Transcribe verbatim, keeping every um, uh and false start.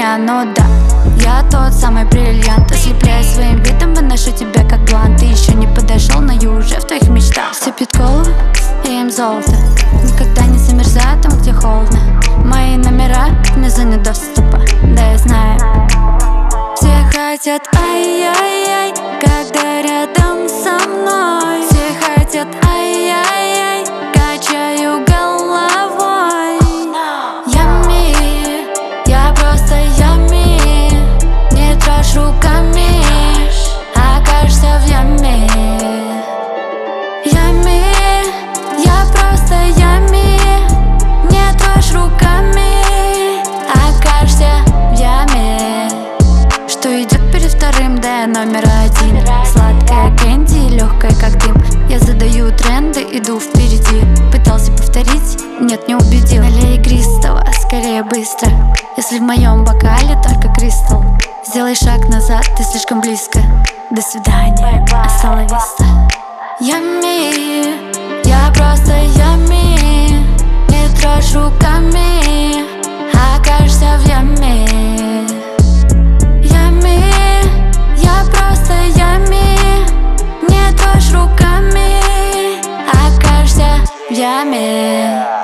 меня, но да, я тот самый бриллиант. Ослепляя своим видом, выношу тебя как блант. Ты еще не подошел, но я уже в твоих мечтах. Все пьют колу, я им золото. Никогда не замерзаю там, где холодно. Мои номера не зоне доступа, да я знаю. Все хотят ай-яй-яй, когда рядом со мной. Все хотят ай-яй-яй, качаю головой. Ями, я просто ями. Не трожь руками, окажешься в яме. Ями, я просто ями. Не трожь руками, окажешься в яме. Что идет перед вторым, да я номер один. Сладкая кэнди, легкая как дым. Я задаю тренды, иду впереди. Пытался повторить, нет, не убедил. Налей игристого, скорее быстро. Если в моем бокале только кристалл. Сделай шаг назад, ты слишком близко. До свидания, астала виста. Ями, я просто ями. Не трожь руками, окажешься в яме. Ями, я просто ями. Не трожь руками, окажешься в яме.